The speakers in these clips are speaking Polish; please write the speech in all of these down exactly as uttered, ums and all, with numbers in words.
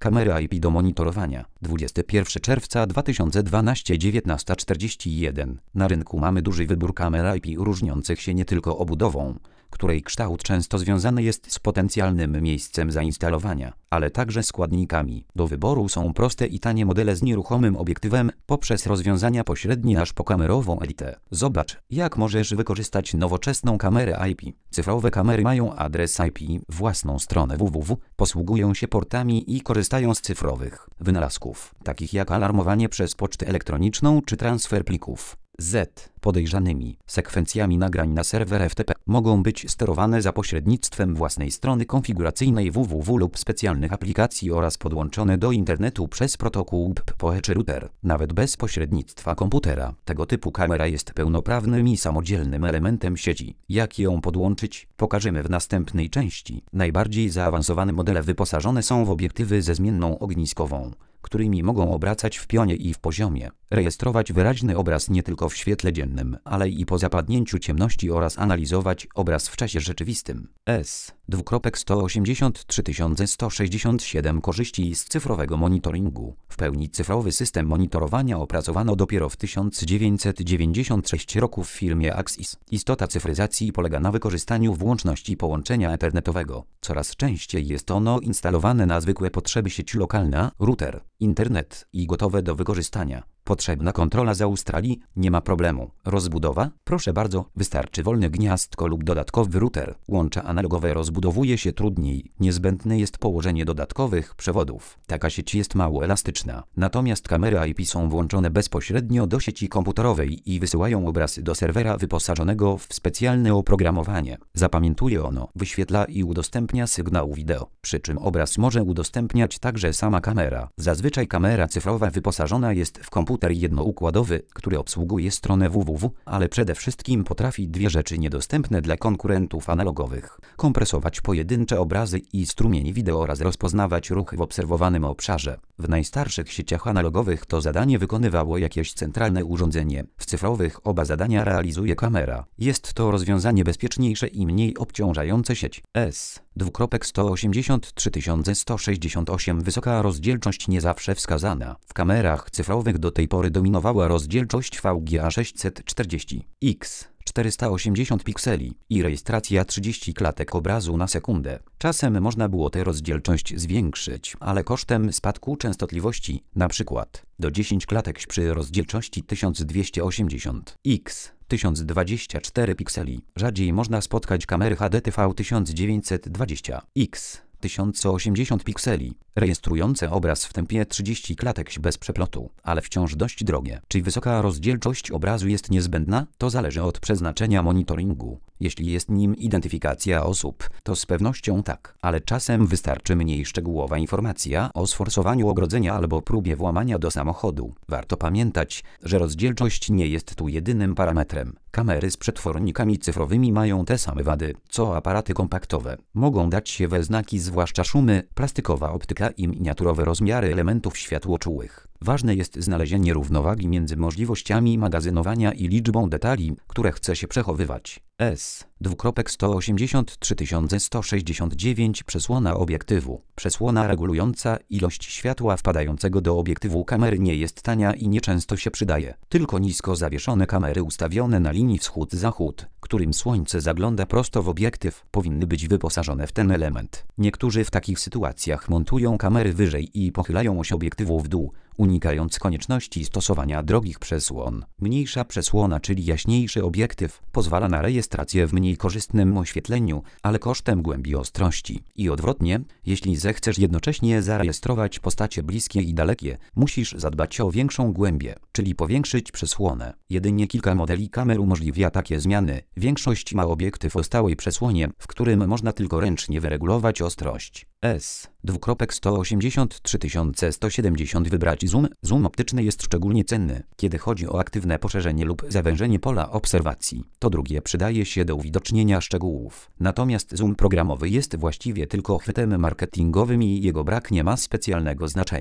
Kamery I P do monitorowania. dwudziestego pierwszego czerwca dwa tysiące dwunastego, dziewiętnasta czterdzieści jeden. Na rynku mamy duży wybór kamer I P różniących się nie tylko obudową, której kształt często związany jest z potencjalnym miejscem zainstalowania, ale także składnikami. Do wyboru są proste i tanie modele z nieruchomym obiektywem, poprzez rozwiązania pośrednie aż po kamerową elitę. Zobacz, jak możesz wykorzystać nowoczesną kamerę I P. Cyfrowe kamery mają adres I P, własną stronę www, posługują się portami i korzystają z cyfrowych wynalazków, takich jak alarmowanie przez pocztę elektroniczną czy transfer plików. Z podejrzanymi sekwencjami nagrań na serwer F T P mogą być sterowane za pośrednictwem własnej strony konfiguracyjnej www lub specjalnych aplikacji oraz podłączone do internetu przez protokół P P O E czy router, nawet bez pośrednictwa komputera. Tego typu kamera jest pełnoprawnym i samodzielnym elementem sieci. Jak ją podłączyć, pokażemy w następnej części. Najbardziej zaawansowane modele wyposażone są w obiektywy ze zmienną ogniskową, którymi mogą obracać w pionie i w poziomie, rejestrować wyraźny obraz nie tylko w świetle dziennym, ale i po zapadnięciu ciemności oraz analizować obraz w czasie rzeczywistym. S sto osiemdziesiąt trzy tysiące sto sześćdziesiąt siedem Korzyści z cyfrowego monitoringu. W pełni cyfrowy system monitorowania opracowano dopiero w tysiąc dziewięćset dziewięćdziesiątym trzecim roku w firmie Axis. Istota cyfryzacji polega na wykorzystaniu włączności połączenia internetowego. Coraz częściej jest ono instalowane na zwykłe potrzeby sieci lokalna, router, internet i gotowe do wykorzystania. Potrzebna kontrola z Australii? Nie ma problemu. Rozbudowa? Proszę bardzo, wystarczy wolne gniazdko lub dodatkowy router. Łącza analogowe rozbudowuje się trudniej. Niezbędne jest położenie dodatkowych przewodów. Taka sieć jest mało elastyczna. Natomiast kamery I P są włączone bezpośrednio do sieci komputerowej i wysyłają obrazy do serwera wyposażonego w specjalne oprogramowanie. Zapamiętuje ono, wyświetla i udostępnia sygnał wideo, przy czym obraz może udostępniać także sama kamera. Zazwyczaj kamera cyfrowa wyposażona jest w komputer Komputer jednoukładowy, który obsługuje stronę www, ale przede wszystkim potrafi dwie rzeczy niedostępne dla konkurentów analogowych: kompresować pojedyncze obrazy i strumienie wideo oraz rozpoznawać ruchy w obserwowanym obszarze. W najstarszych sieciach analogowych to zadanie wykonywało jakieś centralne urządzenie. W cyfrowych oba zadania realizuje kamera. Jest to rozwiązanie bezpieczniejsze i mniej obciążające sieć. S sto osiemdziesiąt trzy tysiące sto sześćdziesiąt osiem Wysoka rozdzielczość nie zawsze wskazana. W kamerach cyfrowych do tej pory dominowała rozdzielczość V G A sześćset czterdzieści x czterysta osiemdziesiąt pikseli i rejestracja trzydzieści klatek obrazu na sekundę. Czasem można było tę rozdzielczość zwiększyć, ale kosztem spadku częstotliwości, na przykład do dziesięć klatek przy rozdzielczości tysiąc dwieście osiemdziesiąt x tysiąc dwadzieścia cztery pikseli. Rzadziej można spotkać kamery H D T V tysiąc dziewięćset dwadzieścia x tysiąc osiemdziesiąt pikseli, rejestrujące obraz w tempie trzydzieści klatek bez przeplotu, ale wciąż dość drogie. Czy wysoka rozdzielczość obrazu jest niezbędna? To zależy od przeznaczenia monitoringu. Jeśli jest nim identyfikacja osób, to z pewnością tak, ale czasem wystarczy mniej szczegółowa informacja o sforsowaniu ogrodzenia albo próbie włamania do samochodu. Warto pamiętać, że rozdzielczość nie jest tu jedynym parametrem. Kamery z przetwornikami cyfrowymi mają te same wady, co aparaty kompaktowe. Mogą dać się we znaki zwłaszcza szumy, plastikowa optyka i miniaturowe rozmiary elementów światłoczułych. Ważne jest znalezienie równowagi między możliwościami magazynowania i liczbą detali, które chce się przechowywać. S sto osiemdziesiąt trzy tysiące sto sześćdziesiąt dziewięć Przesłona obiektywu. Przesłona regulująca ilość światła wpadającego do obiektywu kamery nie jest tania i nieczęsto się przydaje. Tylko nisko zawieszone kamery ustawione na linii wschód-zachód, którym słońce zagląda prosto w obiektyw, powinny być wyposażone w ten element. Niektórzy w takich sytuacjach montują kamery wyżej i pochylają oś obiektywu w dół, unikając konieczności stosowania drogich przesłon. Mniejsza przesłona, czyli jaśniejszy obiektyw, pozwala na rejestrację w mniej korzystnym oświetleniu, ale kosztem głębi ostrości. I odwrotnie, jeśli zechcesz jednocześnie zarejestrować postacie bliskie i dalekie, musisz zadbać o większą głębię, czyli powiększyć przesłonę. Jedynie kilka modeli kamer umożliwia takie zmiany. Większość ma obiektyw o stałej przesłonie, w którym można tylko ręcznie wyregulować ostrość. S sto osiemdziesiąt trzy tysiące sto siedemdziesiąt Wybrać zoom. Zoom optyczny jest szczególnie cenny, kiedy chodzi o aktywne poszerzenie lub zawężenie pola obserwacji. To drugie przydaje się do uwidocznienia szczegółów. Natomiast zoom programowy jest właściwie tylko chwytem marketingowym i jego brak nie ma specjalnego znaczenia.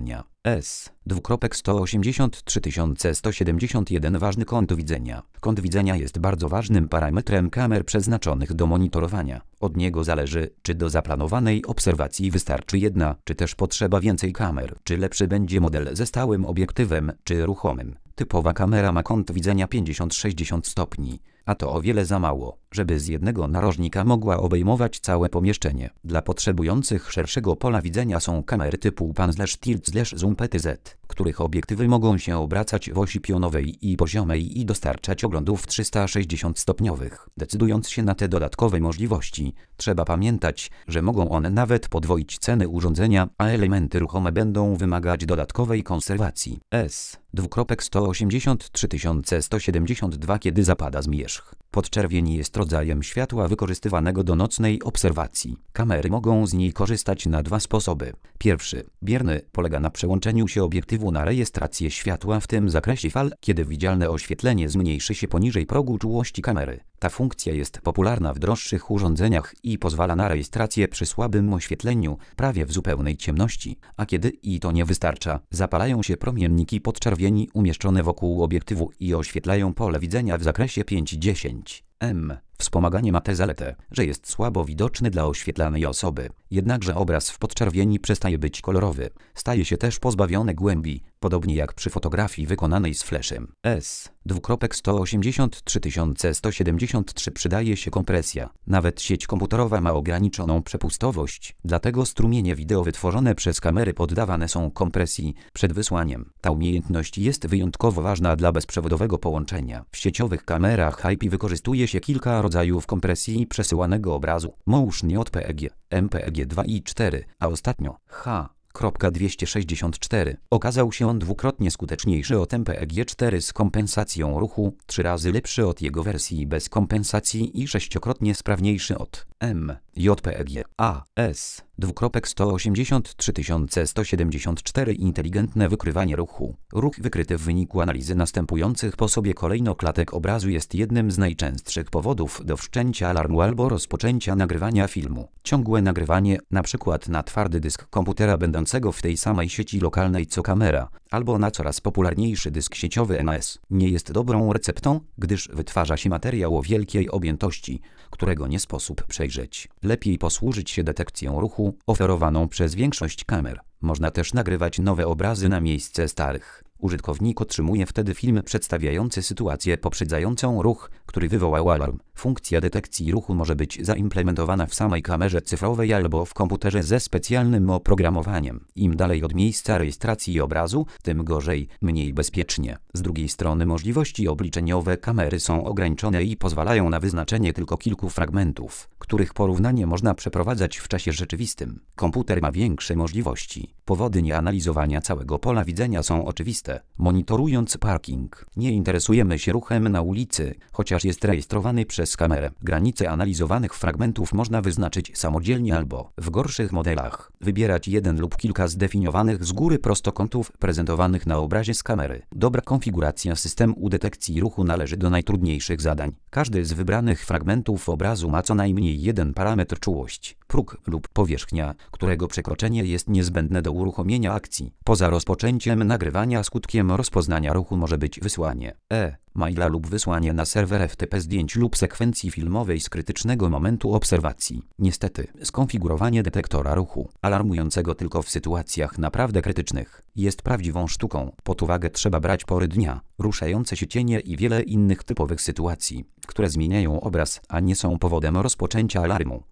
S sto osiemdziesiąt trzy tysiące sto siedemdziesiąt jeden Ważny kąt widzenia. Kąt widzenia jest bardzo ważnym parametrem kamer przeznaczonych do monitorowania. Od niego zależy, czy do zaplanowanej obserwacji wystarczy jedna, czy też potrzeba więcej kamer, czy lepszy będzie model ze stałym obiektywem, czy ruchomym. Typowa kamera ma kąt widzenia pięćdziesiąt sześćdziesiąt stopni, a to o wiele za mało, żeby z jednego narożnika mogła obejmować całe pomieszczenie. Dla potrzebujących szerszego pola widzenia są kamery typu pan/tilt/zoom P T Z, których obiektywy mogą się obracać w osi pionowej i poziomej i dostarczać oglądów trzysta sześćdziesiąt stopniowych. Decydując się na te dodatkowe możliwości, trzeba pamiętać, że mogą one nawet podwoić ceny urządzenia, a elementy ruchome będą wymagać dodatkowej konserwacji. S sto osiemdziesiąt trzy tysiące sto siedemdziesiąt dwa Kiedy zapada zmierzch. Podczerwień jest rodzajem światła wykorzystywanego do nocnej obserwacji. Kamery mogą z niej korzystać na dwa sposoby. Pierwszy, bierny, polega na przełączeniu się obiektywu na rejestrację światła w tym zakresie fal, kiedy widzialne oświetlenie zmniejszy się poniżej progu czułości kamery. Ta funkcja jest popularna w droższych urządzeniach i pozwala na rejestrację przy słabym oświetleniu, prawie w zupełnej ciemności, a kiedy i to nie wystarcza, zapalają się promienniki podczerwieni umieszczone wokół obiektywu i oświetlają pole widzenia w zakresie pięć dziesięć M. Wspomaganie ma tę zaletę, że jest słabo widoczny dla oświetlanej osoby, jednakże obraz w podczerwieni przestaje być kolorowy, staje się też pozbawiony głębi, podobnie jak przy fotografii wykonanej z flashem. S sto osiemdziesiąt trzy tysiące sto siedemdziesiąt trzy Przydaje się kompresja. Nawet sieć komputerowa ma ograniczoną przepustowość, dlatego strumienie wideo wytworzone przez kamery poddawane są kompresji przed wysłaniem. Ta umiejętność jest wyjątkowo ważna dla bezprzewodowego połączenia. W sieciowych kamerach I P wykorzystuje się kilka rodzajów kompresji przesyłanego obrazu: Motion J P E G, M P E G dwa i cztery, a ostatnio H dwieście sześćdziesiąt cztery. Okazał się on dwukrotnie skuteczniejszy od M P E G cztery z kompensacją ruchu, trzy razy lepszy od jego wersji bez kompensacji i sześciokrotnie sprawniejszy od M J P E G A S sto osiemdziesiąt trzy tysiące sto siedemdziesiąt cztery Inteligentne wykrywanie ruchu. Ruch wykryty w wyniku analizy następujących po sobie kolejno klatek obrazu jest jednym z najczęstszych powodów do wszczęcia alarmu albo rozpoczęcia nagrywania filmu. Ciągłe nagrywanie, np. na twardy dysk komputera będącego w tej samej sieci lokalnej co kamera, albo na coraz popularniejszy dysk sieciowy N A S, nie jest dobrą receptą, gdyż wytwarza się materiał o wielkiej objętości, którego nie sposób przejrzeć. Lepiej posłużyć się detekcją ruchu, oferowaną przez większość kamer. Można też nagrywać nowe obrazy na miejsce starych. Użytkownik otrzymuje wtedy film przedstawiający sytuację poprzedzającą ruch, który wywołał alarm. Funkcja detekcji ruchu może być zaimplementowana w samej kamerze cyfrowej albo w komputerze ze specjalnym oprogramowaniem. Im dalej od miejsca rejestracji obrazu, tym gorzej, mniej bezpiecznie. Z drugiej strony możliwości obliczeniowe kamery są ograniczone i pozwalają na wyznaczenie tylko kilku fragmentów, których porównanie można przeprowadzać w czasie rzeczywistym. Komputer ma większe możliwości. Powody nieanalizowania całego pola widzenia są oczywiste. Monitorując parking, nie interesujemy się ruchem na ulicy, chociaż jest rejestrowany przez kamerę. Granice analizowanych fragmentów można wyznaczyć samodzielnie albo, w gorszych modelach, wybierać jeden lub kilka zdefiniowanych z góry prostokątów prezentowanych na obrazie z kamery. Dobra konfiguracja systemu detekcji ruchu należy do najtrudniejszych zadań. Każdy z wybranych fragmentów obrazu ma co najmniej jeden parametr: czułość, próg lub powierzchnia, którego przekroczenie jest niezbędne do uruchomienia akcji. Poza rozpoczęciem nagrywania skutkiem rozpoznania ruchu może być wysłanie e-maila lub wysłanie na serwer F T P zdjęć lub sekwencji filmowej z krytycznego momentu obserwacji. Niestety, skonfigurowanie detektora ruchu, alarmującego tylko w sytuacjach naprawdę krytycznych, jest prawdziwą sztuką. Pod uwagę trzeba brać pory dnia, ruszające się cienie i wiele innych typowych sytuacji, które zmieniają obraz, a nie są powodem rozpoczęcia alarmu.